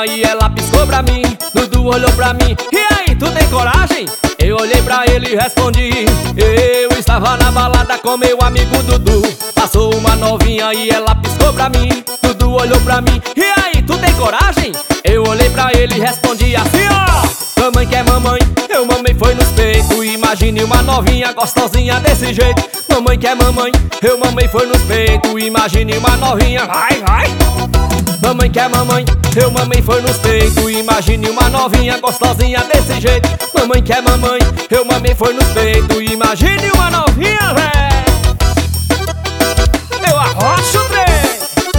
e ela piscou pra mim. Dudu olhou pra mim, e aí, tu tem coragem? Eu olhei pra ele e respondi: eu estava na balada com meu amigo Dudu. Passou uma novinha e ela piscou pra mim. Dudu olhou pra mim, e aí, tu tem coragem? Eu olhei pra ele e respondi assim, ó: mamãe quer mamãe, eu mamei foi nos peitos. Imagine uma novinha gostosinha desse jeito. Mamãe quer mamãe, eu mamei foi nos peitos. Imagine uma novinha, vai, vai. Mamãe quer mamãe, eu mamei foi nos peitos. Imagine uma novinha gostosinha desse jeito. Mamãe quer mamãe, eu mamei foi nos peitos. Imagine uma novinha, véi. Eu arrocho o trem.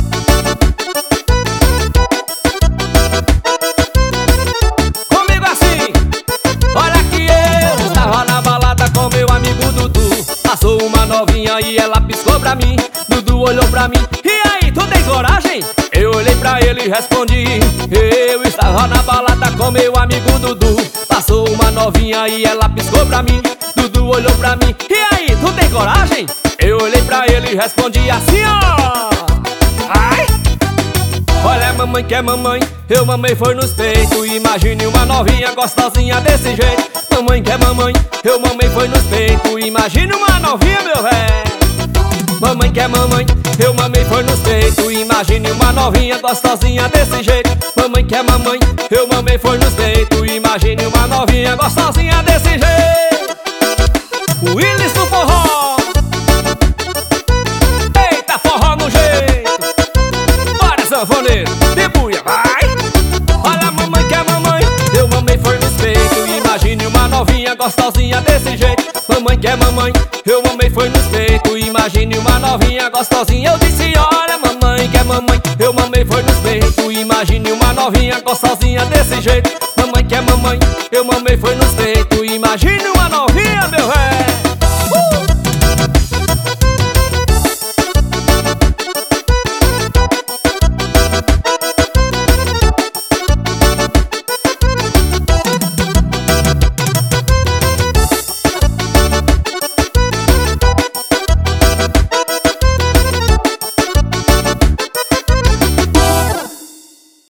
Comigo assim, olha que eu estava na balada com meu amigo Dudu. Passou uma novinha e ela piscou pra mim. Dudu olhou pra mim, e aí, tu tem coragem? Eu olhei pra ele e respondi: eu estava na balada com meu amigo Dudu. Passou uma novinha e ela piscou pra mim. Dudu olhou pra mim, e aí, tu tem coragem? Eu olhei pra ele e respondi assim, ó: ai! Olha, mamãe quer mamãe, eu mamei foi nos peitos. Imagine uma novinha gostosinha desse jeito. Mamãe quer mamãe, eu mamei foi nos peitos. Imagine uma novinha, meu véi. Mamãe quer mamãe, eu mamei foi nos peitos. Imagine uma novinha gostosinha desse jeito. Mamãe quer mamãe, eu mamei foi nos peitos. Imagine uma novinha gostosinha desse jeito. O Willis do forró. Eita, forró no jeito. Bora, sanfoneiro, debuia, vai. Olha, mamãe quer mamãe, eu mamei foi nos peitos. Imagine uma novinha gostosinha desse jeito. Mamãe quer mamãe, eu mamei foi nos peitos. Imagine uma novinha gostosinha. Eu disse, olha, mamãe quer mamãe, eu mamei foi nos peitos. Imagine uma novinha gostosinha desse jeito. Mamãe quer mamãe, eu mamei foi nos